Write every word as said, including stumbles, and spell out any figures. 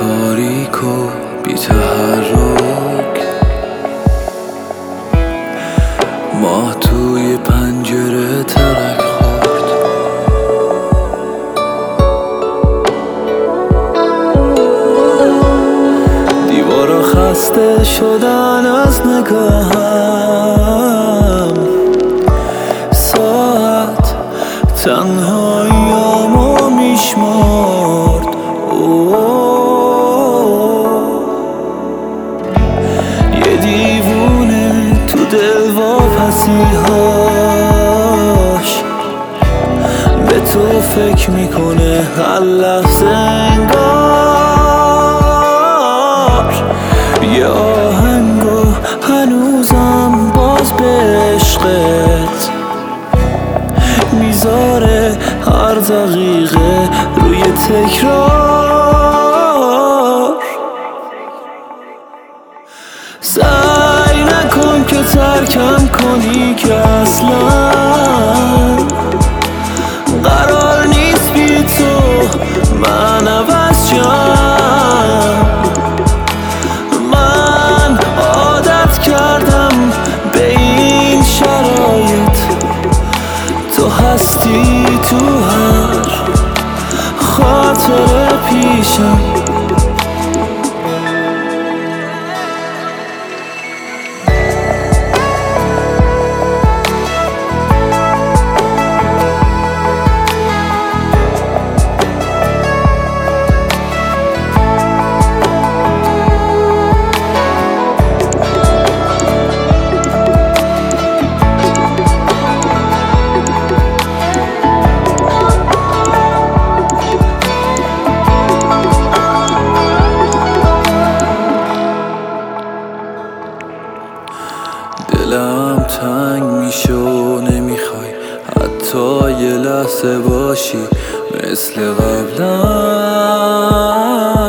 تاریک و بی تحرک، ماه توی پنجره ترک خورد. دیوارا خسته شدن از نگاهم، ساعت تنهاییامو میشمرد. یه دیوونه تو دل واپسیهاش به تو فکر میکنه هر لحظه انگار. یه آهنگو هنوزم باز به عشقت میذاره هر دقیقه روی تکرار. سعی نکن که ترکم کنی که اصلا قرار نیست بی تو من عوض شم. من عادت کردم به این شرایط، تو هستی تو هر خاطر پیشم. دلم تنگ میشه و نمیخوای حتی یه لحظه باشی مثل قبلا.